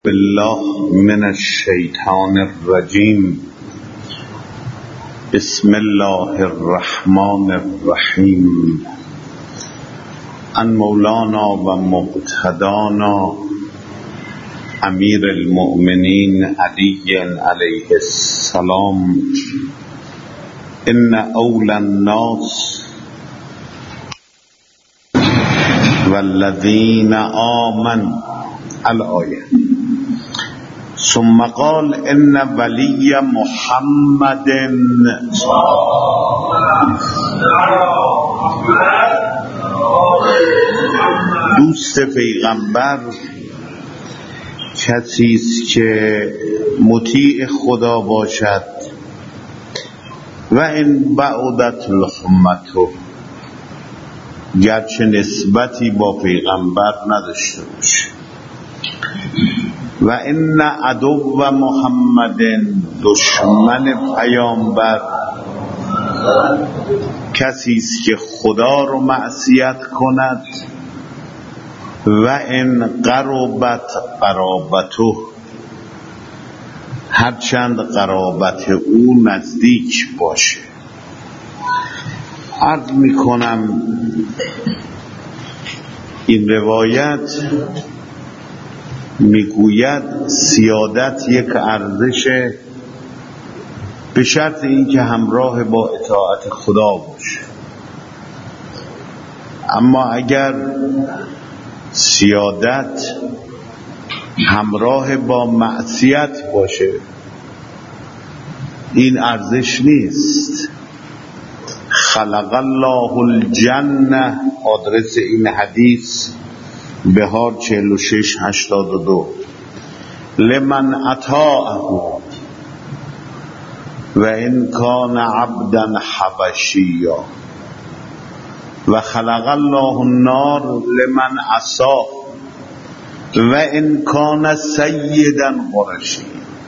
بالله من الشیطان الرجیم. بسم الله الرحمن الرحیم. ان مولانا و مقتدانا امیر المؤمنین علی علیه السلام ان اول الناس والذین آمنوا الآیه. ثم قال ان ولی محمد دوست پیغمبر کسی است که مطیع خدا باشد و این بعدت لحمته، گرچه نسبتی با پیغمبر نداشته باشه. و ان عدو محمد، دشمن پیامبر کسی است که خدا رو معصیت کند و ان قربت قرابته، هرچند قرابت او نزدیک باشه. عرض میکنم این روایت میگوید سیادت یک ارزش به شرط اینکه همراه با اطاعت خدا باشه، اما اگر سیادت همراه با معصیت باشه این ارزش نیست. خلق الله الجنه، آدرس این حدیث بهار 4682، لمن اطاعه و ان کان عبدا حبشیا، و خلق الله النار لمن عصاه و ان کان سیدا قرشیا.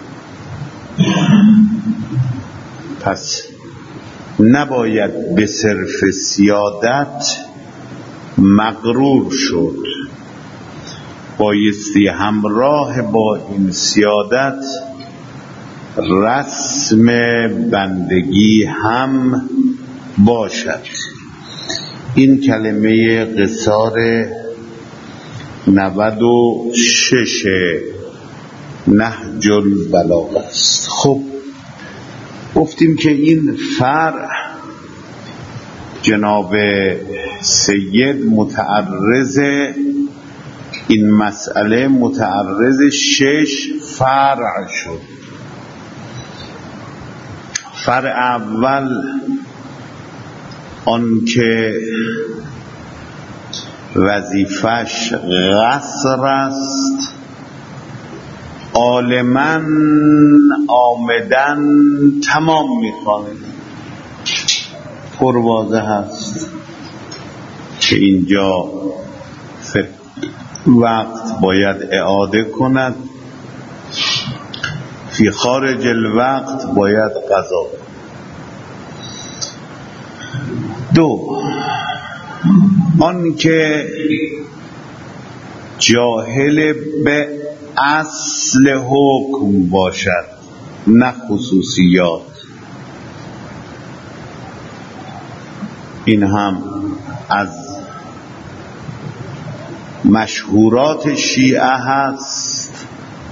پس نباید به صرف سیادت مغرور شد، بایستی همراه با این سیادت رسم بندگی هم باشد. این کلمه قصار 96 نهج البلاغه است. خب گفتیم که این فرع جناب سید متعرض این مسئله متعرض 6 فرع شد. فرع اول آن که وظیفش قصر است، عالماً آمدن تمام می‌خواند. پروازه هست که اینجا وقت باید اعاده کند، فی خارج الوقت باید قضا. 2 آن که جاهل به اصل حکم باشد نه خصوصیات. این هم از مشهورات شیعه هست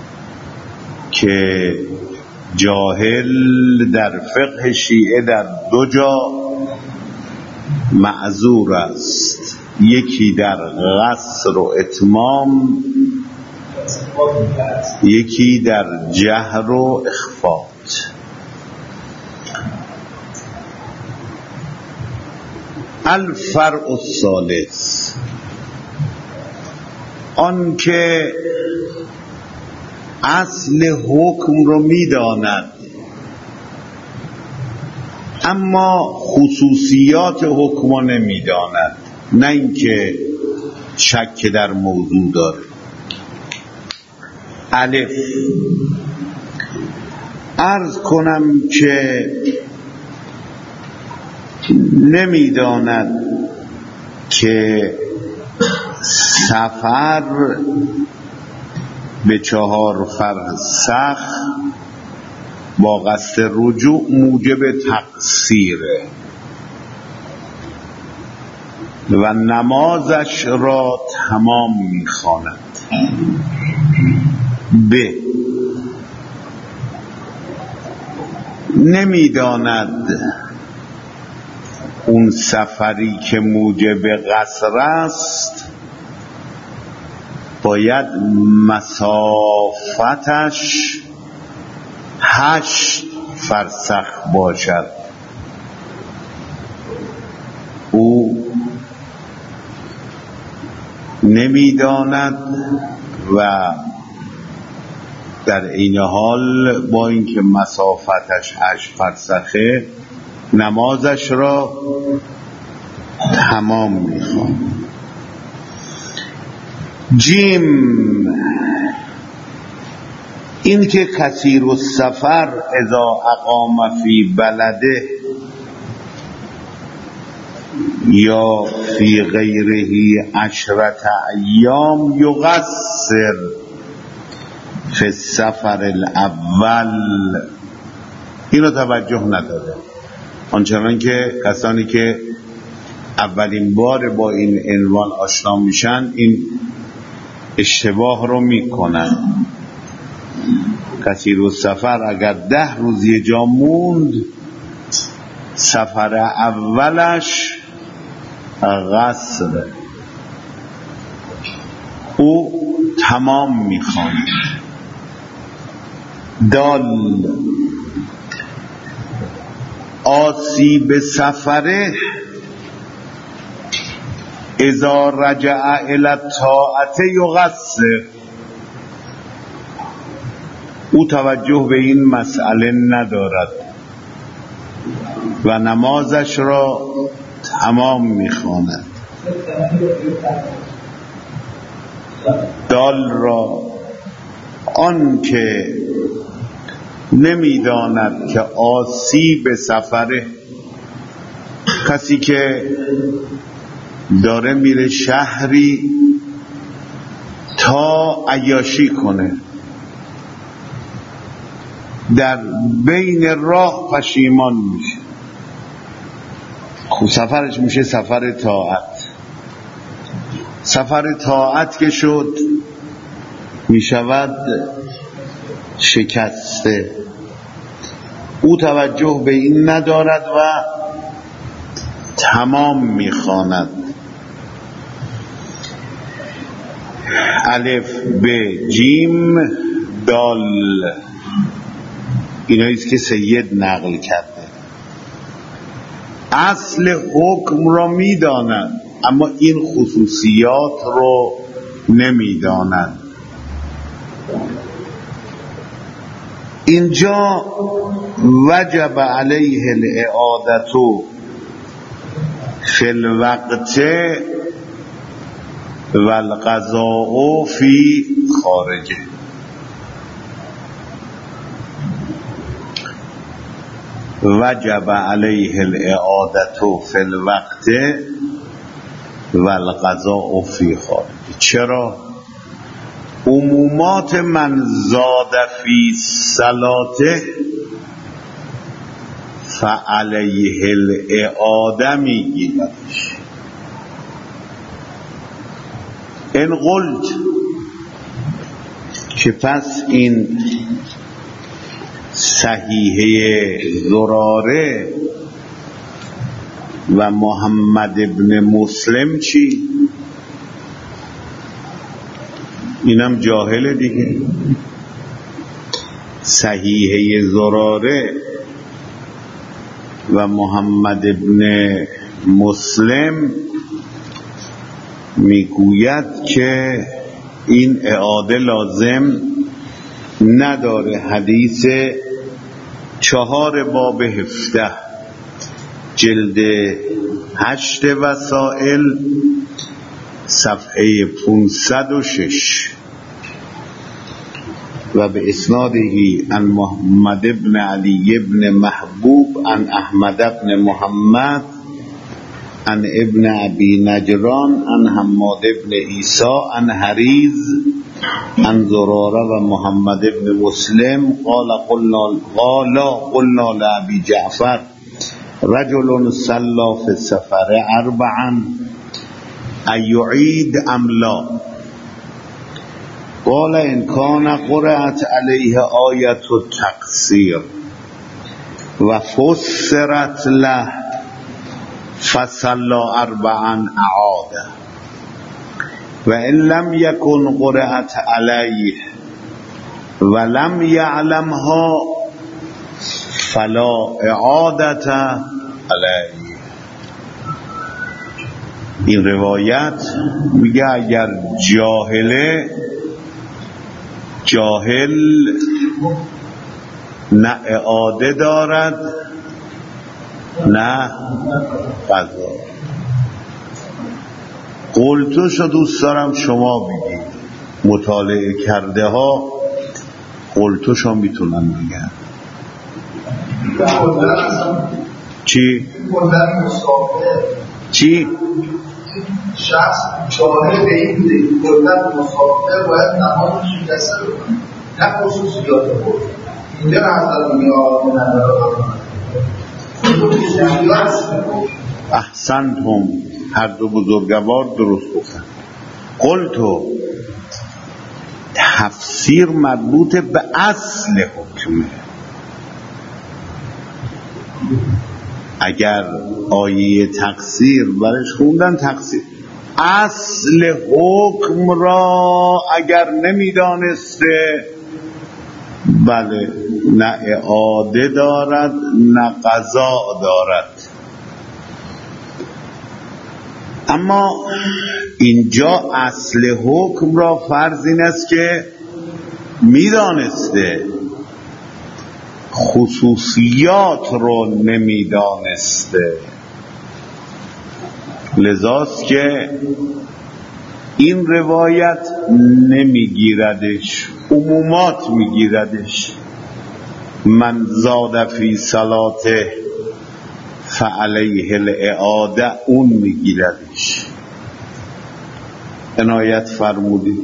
که جاهل در فقه شیعه در 2 جا معذور است، یکی در قصر و اتمام، یکی در جهر و اخفات. الفرع الثالث آن که اصل حکم رو میداند اما خصوصیات حکم رو نمیداند، نه اینکه شک در موضوع داره. الف عرض کنم که نمیداند که سفر به 4 فرسخ با قصد رجوع موجب تقصیره و نمازش را تمام می‌خواند. ب نمی‌داند اون سفری که موجب قصر است باید مسافتش 8 فرسخ باشد. او نمیداند و در این حال با اینکه مسافتش 8 فرسخه نمازش را تمام می‌خواند. جیم این که کثیر السفر اذا اقام فی بلده یا فی غیره 10 ایام یقصر فی السفر الاول، اینو توجه نداره. آنچنان که کسانی که اولین بار با این عنوان آشنا میشن این اشتباه رو میکنن. کثیر السفر اگر 10 روز یه جا موند سفر اولش قصر، او تمام میخواد. دال آسیب سفره اذا رجع الی الطاعت یقصر، او توجه به این مسئله ندارد و نمازش را تمام میخواند. دال را آن که نمیداند که آسیب سفره، کسی که داره میره شهری تا عیاشی کنه، در بین راه پشیمان میشه، خب سفرش میشه سفر طاعت. سفر طاعت که شد میشود شکسته، او توجه به این ندارد و تمام میخواند. الف ب جیم دال ایناییست که سید نقل کرده. اصل حکم را میداند اما این خصوصیات رو نمیداند. اینجا وجب علیه الاعادة فی الوقت والقضاء فی خارجه. وجب علیه الاعادة فی الوقت والقضاء فی خارجه. چرا؟ عمومات من زاد فی صلاته فعلیه الاعاده میگیردش. این قلت که پس این صحیحه زراره و محمد ابن مسلم چی؟ اینم جاهل دیگه. صحیحه زراره و محمد ابن مسلم میگوید که این اعاده لازم نداره. حدیث 4 باب 17 جلد 8 وسائل صفحه 506 و به اسنادهی عن محمد ابن علی ابن محبوب عن احمد ابن محمد عن ابن ابی نجران عن حماد ابن عیسی عن حریز عن زراره و محمد بن مسلم قلنا لأبي جعفر رجل صلى في السفر 4 أيعيد أم لا؟ قال إن كان قرأت عليه آية التقصير وفسرت له فصلى 4 أعاده وإن لم يكن قرأت عليه ولم يعلمها فلا إعادة عليه. این روایت میگه اگر جاهل نه اعاده دارد نه قضا. قلتوشو دوست دارم شما بگید، مطالعه کرده ها قلتوشو میتونن بگن. چی؟ چی؟ شخص جاهل به این بوده که قدرت مسافر باید نمازش شکسته بکنه، نه خصوصیات بود. اینجا نظر میاد احسنتم، هر دو بزرگوار درست گفتن. قلتو تفسیر مربوط به اصل حکمه. اگر آیه تقصیر برش خوندن تقصیر، اصل حکم را اگر نمیدانسته بله نه اعاده دارد نه قضا دارد. اما اینجا اصل حکم را فرض این است که میدانسته، خصوصیات رو نمیدانسته. لذاست که این روایت نمیگیردش، عمومات میگیردش. من زاد فی صلاته فعلیه الاعاده، اون میگیردش. عنایت فرمودید.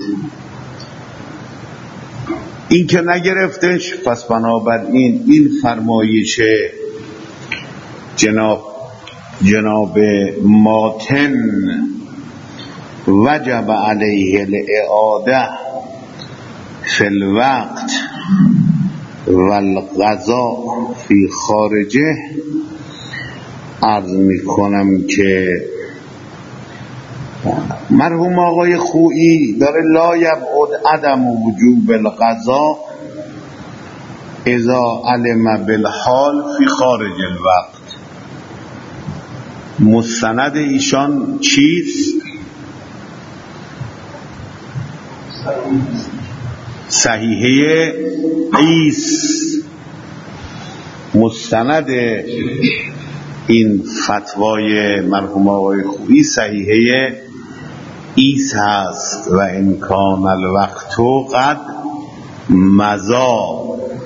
این که نگرفتش، پس بنابراین این فرمایش جناب ماتن وجب علیه الاعاده فی الوقت والقضاء فی خارجه، عرض میکنم که مرحوم آقای خویی داره لا یبعد عدم وجوب القضاء اذا علم بالحال فی خارج الوقت. مستند ایشان چیست؟ صحیحه ایست. مستند این فتوای مرحوم آقای خویی صحیحه ایس هست و امکان الوقت قد مضا.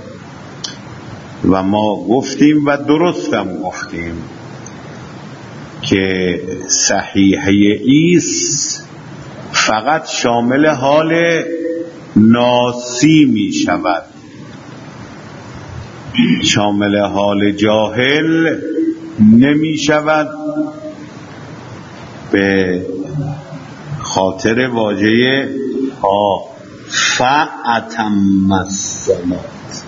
و ما گفتیم و درستم گفتیم که صحیحه ایس فقط شامل حال ناسی می شود، شامل حال جاهل نمی شود، به خاطر واژه فأتم الصلاة.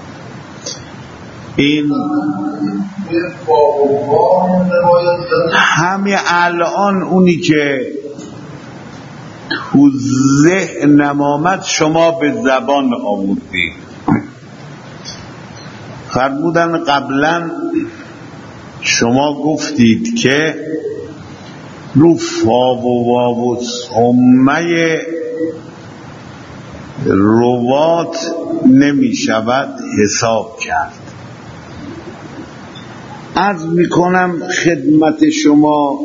این همین الان اونی که تو ذهنم آمد شما به زبان آوردید. فرمودن قبلا شما گفتید که رو فا و واو و سمه روات نمی شود حساب کرد. عرض می کنم خدمت شما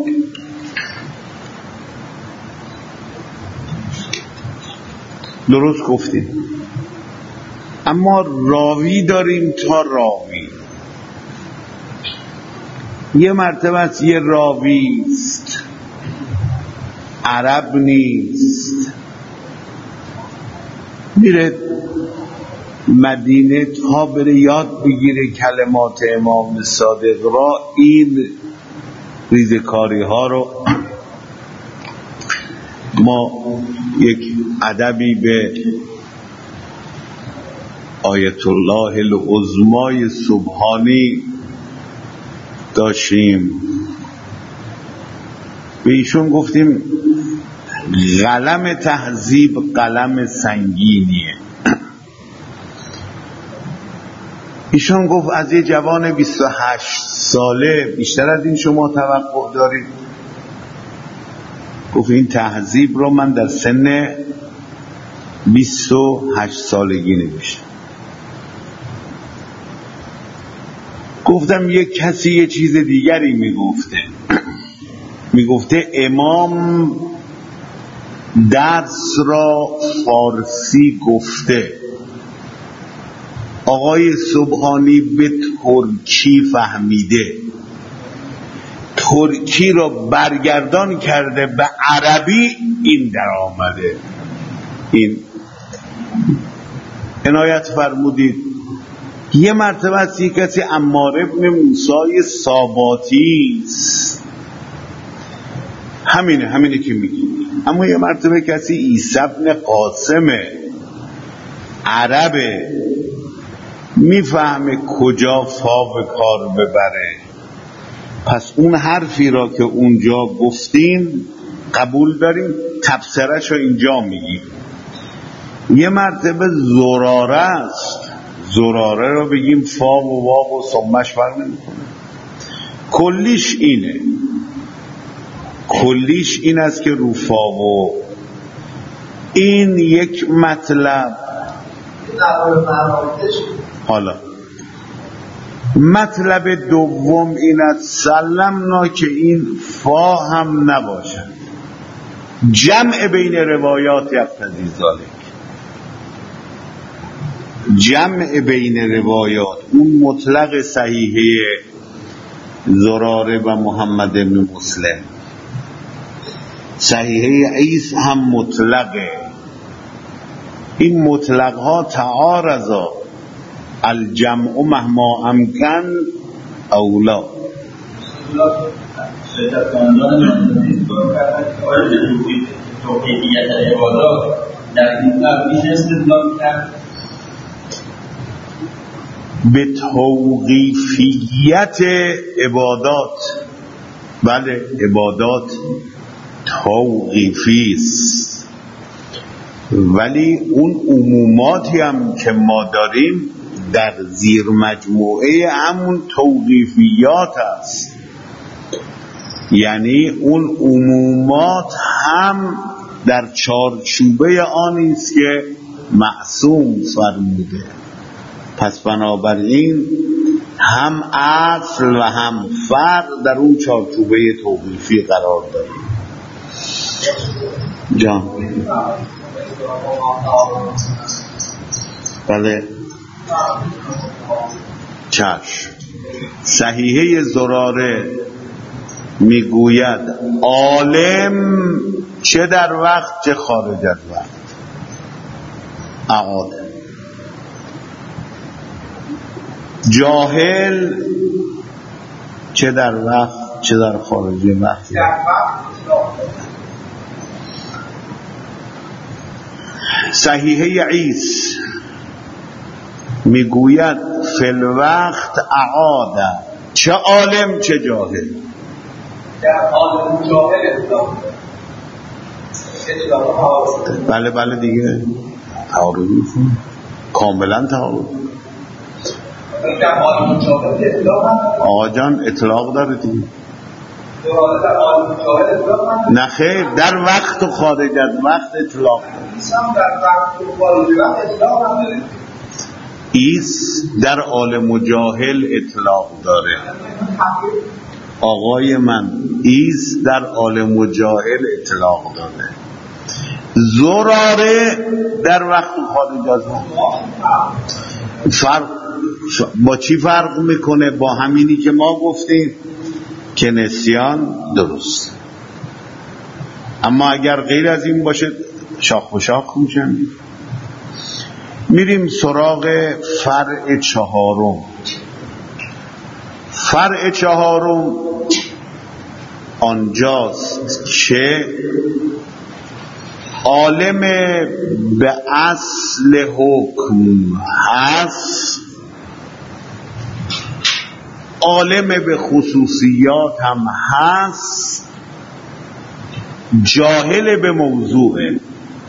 درست گفتید، اما راوی داریم تا راوی. یه مرتبه است یه راوی است، عرب نیست، میره مدینه تا بره یاد بگیره کلمات امام صادق را. این ریزکاری ها رو ما یک ادبی به آیت الله العظمای سبحانی داشتیم، به ایشون گفتیم قلم تهذیب قلم سنگینیه. ایشون گفت از یه جوان 28 ساله بیشتر از این شما توقع دارید؟ گفت این تهذیب رو من در سن 28 سالگی نوشتم. گفتم یک کسی یه چیز دیگری میگفته امام درس را فارسی گفته، آقای سبحانی به ترکی فهمیده، ترکی را برگردان کرده به عربی، این در آمده. این عنایت فرمودید. یه مرتبه از یک کسی عمار ابن موسی ساباتی است، همینه که میگی. اما یه مرتبه کسی عیسی ابن قاسم عربه، میفهمه کجا فا به کار ببره. پس اون حرفی را که اونجا گفتین قبول داریم، تفسیرش رو اینجا میگیم. یه مرتبه زراره است، زراره رو بگیم فا و واو و سمش فرق نمیکنه. کلیش این است که رو فا و این یک مطلب. حالا مطلب دوم این است سلمنا که این فا هم نباشد، جمع بین روایات یقتضی ذالک، جمع بین روایات. اون مطلق صحیحه زراره و محمد بن مسلم، صحیحه عیسی هم مطلقه. این مطلق ها تعارضا، الجمع مهما امکن اولا. به توقیفیت عبادات، بله عبادات توقیفی است، ولی اون عموماتی هم که ما داریم در زیر مجموعه همون توقیفیات است. یعنی اون عمومات هم در چارچوبه آنی است که معصوم فرموده. پس بنابراین هم اصل و هم فرع در اون چارچوبه توقیفی قرار داریم. جان بله چشم. صحیحه زراره میگوید عالم چه در وقت چه خارج از وقت اعاده، جاهل چه در وقت چه در خارج وقت. صحیحه عیسی میگوید فی الوقت اعاده، چه عالم چه جاهل. بله دیگه تعارض میکنه، کاملا تعارض. آقا جان اطلاق داره دیگه. نه خیر، در وقت و خارج از وقت اطلاق داره. ایس در عالم و جاهل اطلاق داره. آقای من ایس در عالم و جاهل اطلاق داره. زراره در وقت و خارج از وقت. فرق با چی فرق میکنه؟ با همینی که ما گفتیم که نسیان درست. اما اگر غیر از این باشه شاخ و شاخ میشن. میریم سراغ فرع چهارم. فرع چهارم آنجاست که عالم به اصل حکم هست، عالم به خصوصیات هم هست، جاهل به موضوعه.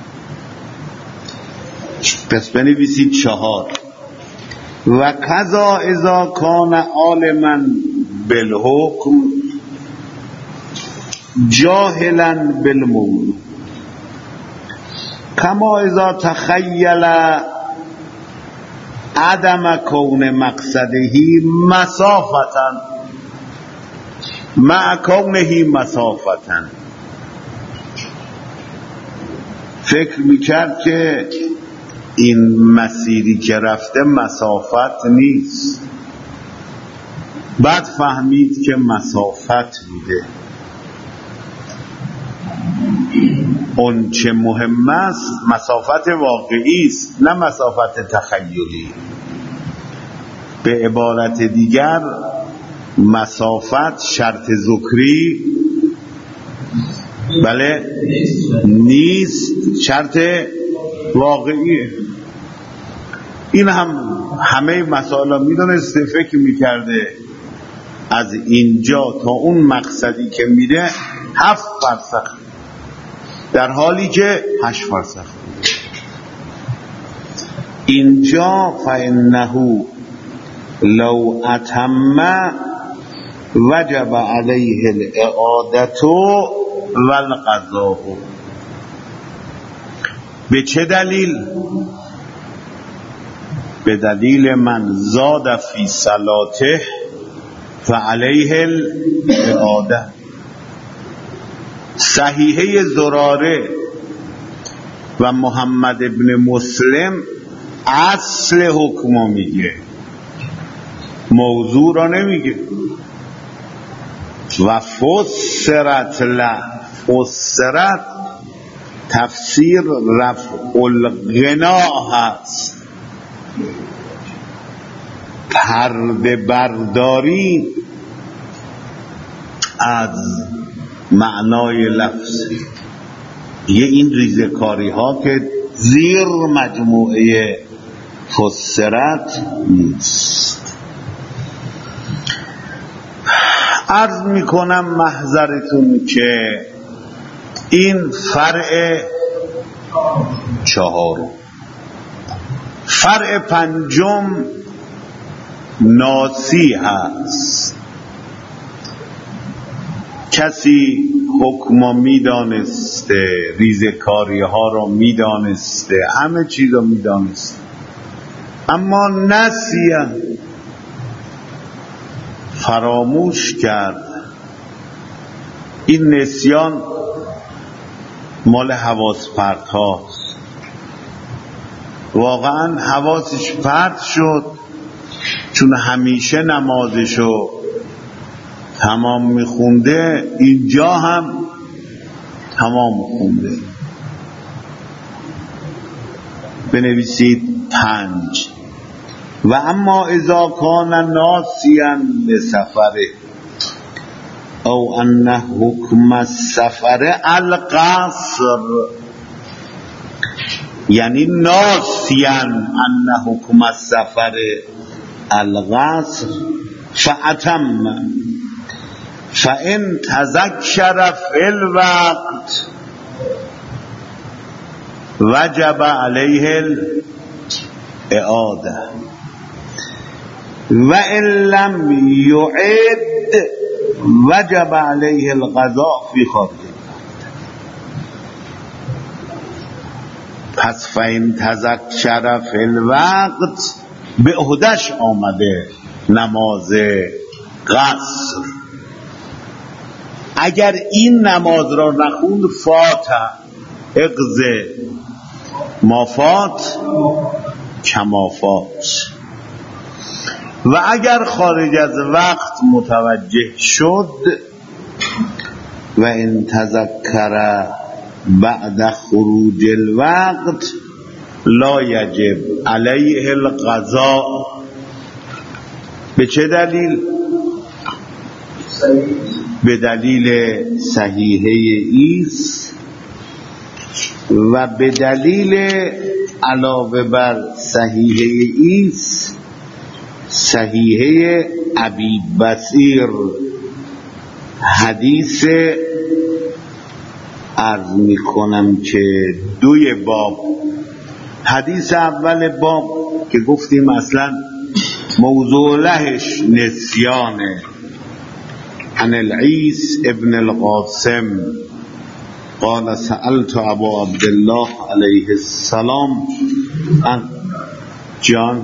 پس بنویسید 4. و کذا اذا کان عالما بالحکم جاهلا بالموضوع کما اذا تخیل عدم کون مقصده مسافتا مع کونه مسافتا. فکر میکرد که این مسیری که رفته مسافت نیست، بعد فهمید که مسافت بوده. اون چه مهم است مسافت واقعی است، نه مسافت تخیلی. به عبارت دیگر مسافت شرط ذکری بله نیست، شرط واقعیه. این هم همه مسائل میدونسته، فکر میکرده از اینجا تا اون مقصدی که میره 7 فرسخ، در حالی که 8 فرسخ. اینجا فإنه لو اتم وجب علیه الاعادة والقضاء. به چه دلیل؟ به دلیل من زاد فی صلاته فعلیه الاعاده. صحیحه زراره و محمد ابن مسلم اصل حکمو میگه، موضوع را نمیگه. و فسرت فسرت تفسیر رفع الغنا هست، پرده برداری از معنای لفظی. یه این ریزکاری ها که زیر مجموعه فسرت نیست. عرض میکنم محضرتون که این فرع 4. فرع 5 ناسی هست. کسی حکم میدانسته، ریزکاری ها رو میدانسته، همه چیز رو میدانسته، اما نسیه، فراموش کرد. این نسیان مال حواس پرت هاست. واقعا حواسش پرت شد، چون همیشه نمازشو تمام میخونده، اینجا هم تمام میخونده. بنویسید 5. و اما اذا کان ناسیا لسفره او ان حکم السفر القصر، یعنی ناسیا ان حکم السفر القصر فاتم فان تذکر فی الوقت وجب علیه الاعاده و ان لم یعد وجب علیه القضاء فی خارج. پس فین تذکر فی الوقت به عهدش آمده نماز قصر. اگر این نماز را نخوند فات اقض ما فات کما فات. و اگر خارج از وقت متوجه شد و ان تذکر بعد خروج الوقت لا یجب علیه القضاء. به چه دلیل؟ به دلیل صحیحه ایست و به دلیل علاوه بر صحیحه ایست صحیحه ابی بصیر. حدیث عرض می کنم که 2 باب. حدیث اول باب که گفتیم اصلا موضوع لهش نسیانه. عن العیس ابن القاسم قال سألت ابا عبدالله علیه السلام جان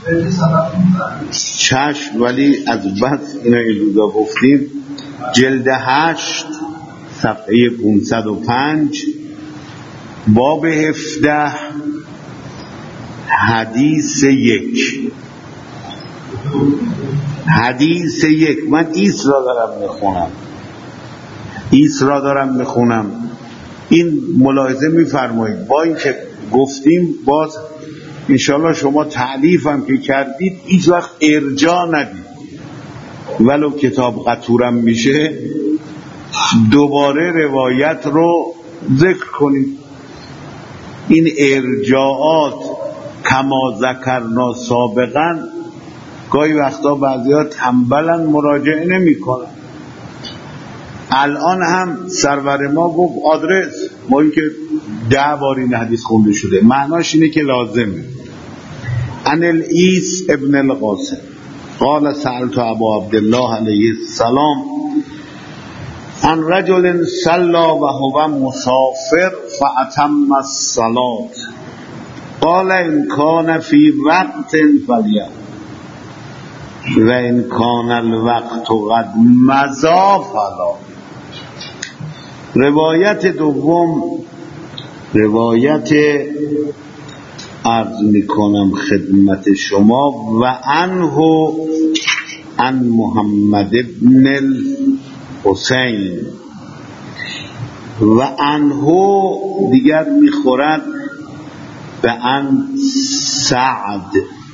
چشم، ولی از بس اینا روزا گفتیم جلد 8 صفحه 505 باب 17 حدیث 1. حدیث 1. من ایس را دارم میخونم. این ملاحظه میفرمایید با این که گفتیم باز انشالله شما تعلیف هم که کردید هیچ وقت ارجاع ندید، ولو کتاب قطورم میشه دوباره روایت رو ذکر کنید. این ارجاعات کما ذکرنا سابقا گاهی وقتا بعضی‌ها تنبلن مراجعه نمی کنن. الان هم سرور ما گفت آدرس، ما این که 10 بار این حدیث خونده شده معناش اینه که لازمه. عن العیس ابن القاسم قال سألت ابا عبدالله علیه السلام عن رجل صلى وهو مسافر فأتم الصلاة قال إن كان في وقت فليأت وإن كان الوقت قد مضى فلا. روایت دوم روایت عرض میکنم خدمت شما و عنه عن محمد بن الحسین و عنه دیگر میخورد به عن سعد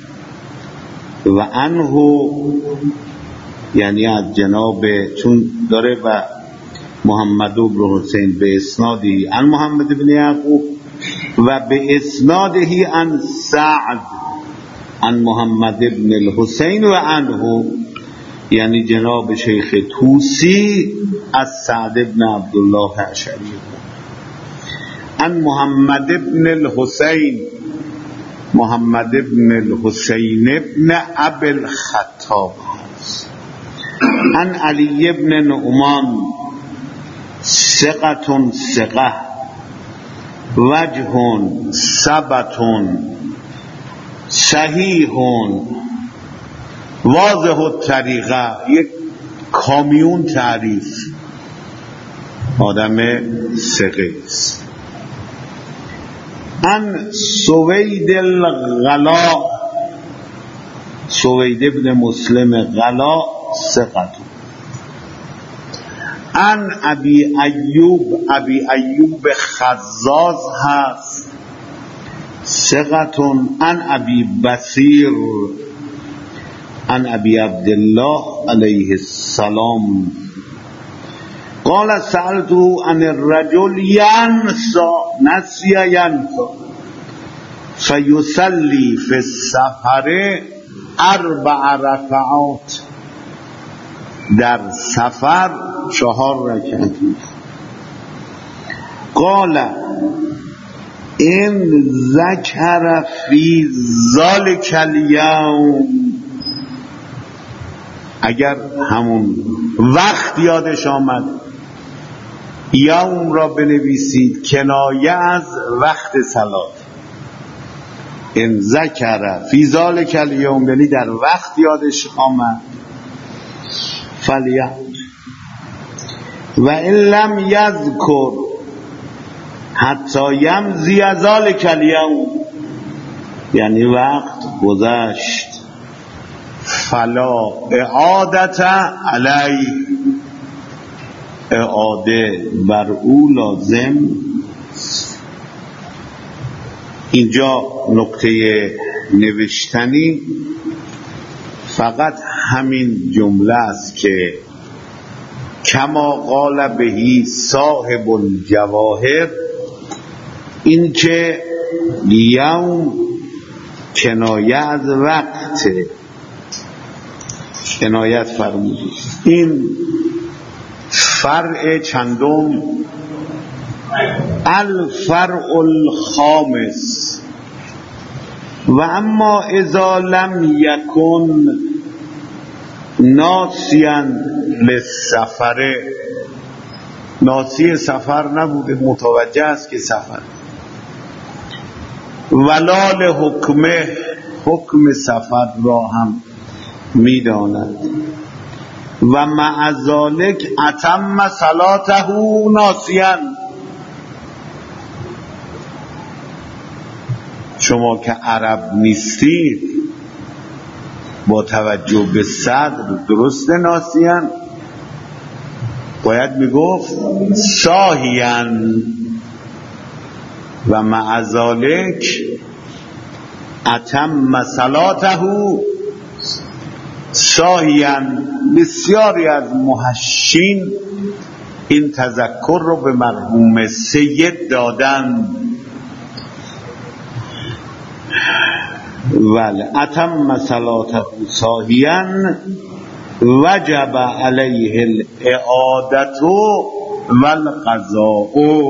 و عنه یعنی از جناب، چون داره و محمد بن حسین به اسنادی عن محمد بن یعقوب و به اسنادی عن سعد عن محمد بن الحسین و عنه یعنی جناب شیخ طوسی از سعد بن عبدالله اشعری عن محمد بن الحسین محمد بن الحسین ابن ابی الخطاب عن علی بن نعمان ثقة ثقة وجه ثبت صحیح واضح الطریقه. یک کامیون تعریف، آدم ثقه است. عن سوید الغلا سوید ابن مسلم غلا ثقة عن ابی ایوب خزاز هست ثقة عن ابی بصیر عن ابی عبدالله علیه السلام قال سألته عن الرجل نسي ينسى فيصلي في السفر 4 ركعات. در سفر 4 رکعت. قال ان ذکر فی ذلک الیوم، اگر همون وقت یادش آمد، یوم را بنویسید کنایه از وقت صلات. ان ذکر فی ذلک الیوم یعنی در وقت یادش آمد فلیت و ان لم یذکر حتی یمضی ذلک الیوم یعنی وقت گذشت فلا اعادت علی، اعاده بر او لازم. اینجا نکته نوشتنی فقط همین جمله است که کما قال بهی صاحب الجواهر، این که یوم کنایه از وقت، کنایت فرمودید. این فرع چندم، الفرع الخامس. و اما اذا لم یکن ناسیا للسفر، ناسی سفر نبوده، متوجه است که سفر، ولا لحکمه، حکم سفر را هم میداند، و مع ذلک اتم صلاته ناسیا. شما که عرب نیستید با توجه به صدر درست ناسیا، باید میگفت ساهیا، و مع ذلک اتم صلاته ساهیا. بسیاری از محشین این تذکر رو به مرحوم سید دادن. ولی اتم صلاته ساهیا وجب علیه الاعادة والقضاء،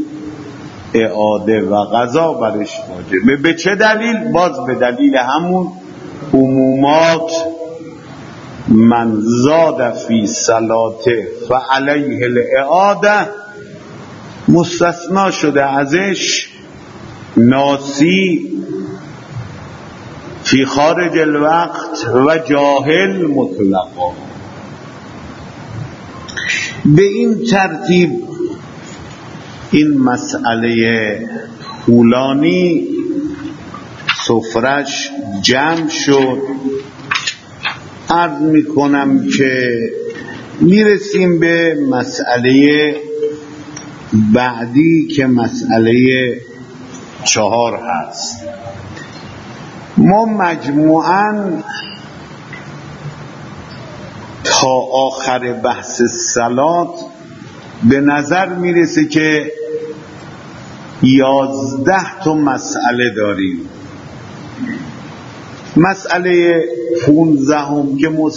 اعاده و قضا برش واجبه. به چه دلیل؟ باز به دلیل همون عمومات، من زاد فی صلاته فعلیه الاعاده، مستثنا شده ازش ناسی فی خارج الوقت و جاهل مطلقا. به این ترتیب این مسئله طولانی سفرش جمع شد. عرض میکنم که میرسیم به مسئله بعدی که مسئله 4 هست. ما مجموعاً تا آخر بحث صلات به نظر میرسه که 11 تا مسئله داریم. مسئله 15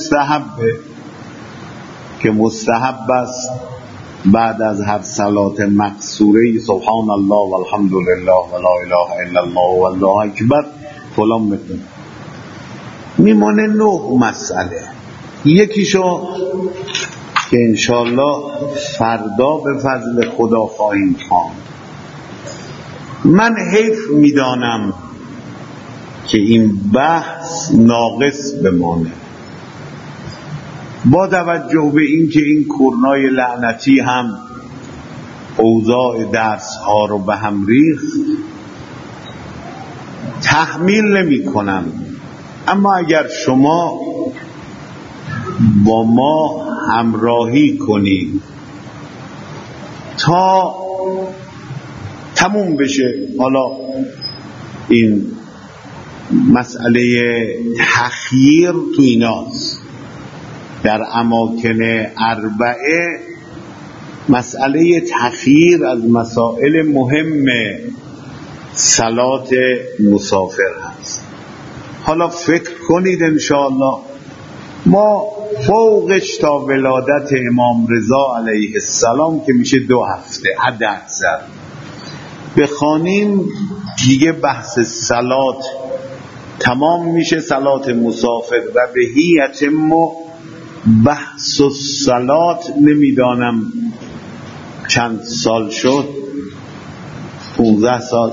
که مستحب است بعد از هر صلات مقصوره سبحان الله والحمد لله ولا اله الا الله والله اکبر فلان میکنه. میمونه 9 مسئله. یکیشو که انشالله فردا به فضل خدا خواهیم خواند. من حیف میدانم که این بحث ناقص بمانه، با توجه به اینکه این کرونای لعنتی هم اوضاع درس ها رو به هم ریخت. تحمیل نمی کنم، اما اگر شما با ما همراهی کنید تا تموم بشه. حالا این مسئله تخییر تو ایناست. در اماکن 4 مسئله تخییر از مسائل مهم صلات مسافر هست. حالا فکر کنید انشاءالله ما فوقش تا ولادت امام رضا علیه السلام که میشه 2 هفته حد اکثر بخوانیم، دیگه بحث صلات تمام میشه. صلات مسافر و بهی یتم بحث الصلات. نمیدانم چند سال شد، 15 سال،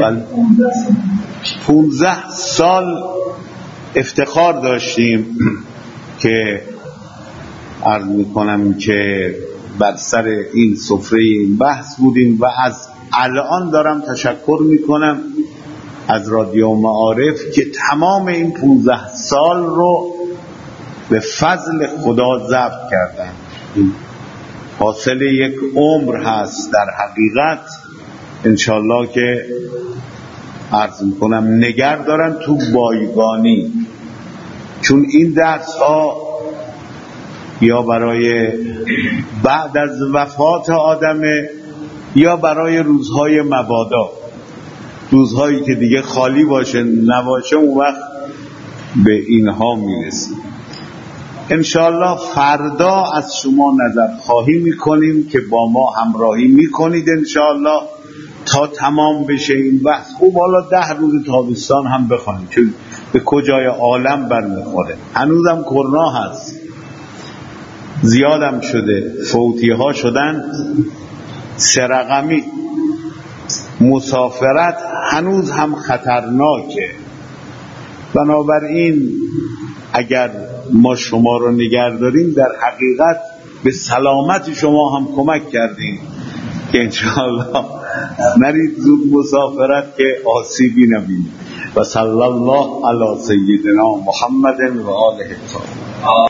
15 سال افتخار داشتیم که عرض میکنم که بر سر این سفره این بحث بودیم و از الان دارم تشکر میکنم از رادیو معارف که تمام این 15 سال رو به فضل خدا ضبط کردن. حاصل یک عمر هست در حقیقت. انشالله که عرض میکنم نگر دارن تو بایگانی، چون این درس ها یا برای بعد از وفات آدمه یا برای روزهای مبادا، روزهایی که دیگه خالی باشه نباشه، اون وقت به اینها میرسیم. انشاءالله فردا از شما نظر خواهی میکنیم که با ما همراهی میکنید انشاءالله تا تمام بشه این بحث. خوب حالا 10 روز تابستان هم بخوانیم، چون به کجای عالم برمیخوره. هنوزم کرونا هست، زیادم شده، فوتی ها شدن 3 رقمی، مسافرت هنوز هم خطرناکه. بنابراین اگر ما شما رو نگه داریم در حقیقت به سلامت شما هم کمک کردیم که انشاءالله نرید زود مسافرت که آسیبی نبینید. و صلی الله علی سیدنا محمد و آله الطاهرین.